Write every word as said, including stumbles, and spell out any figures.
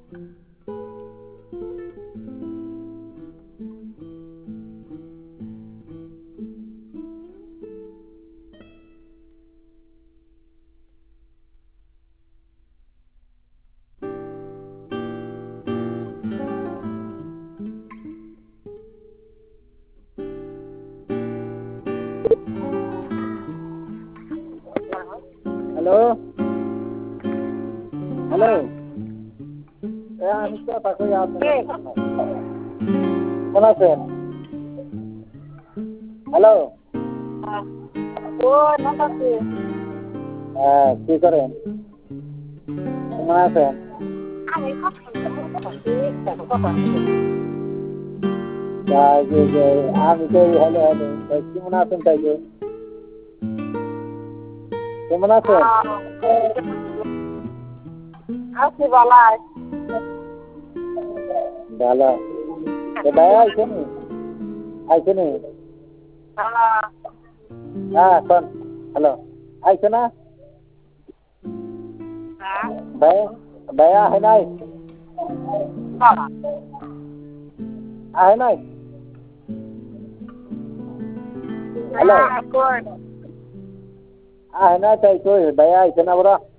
Halo, halo. Ya, ini apa kau yang mana sen? Halo. Oh, nama tu. Ah, কি করেন? কেমন আছেন? Kami kau Ya, যে যে আমি তো হ্যালো হ্যালো। কেমন আছেন তাই যে? কেমন আছেন? Aku balai. ভালো। তো ভাই আইছেন? আইছেন? Ah, হ্যাঁ, কোন? হ্যালো। আইছে না? ah, ভাই ভাই আহে নাই? ah. আহে নাই? হ্যালো। Ah, kau. আহে নাই তাই কই ভাই আইছে না বড়?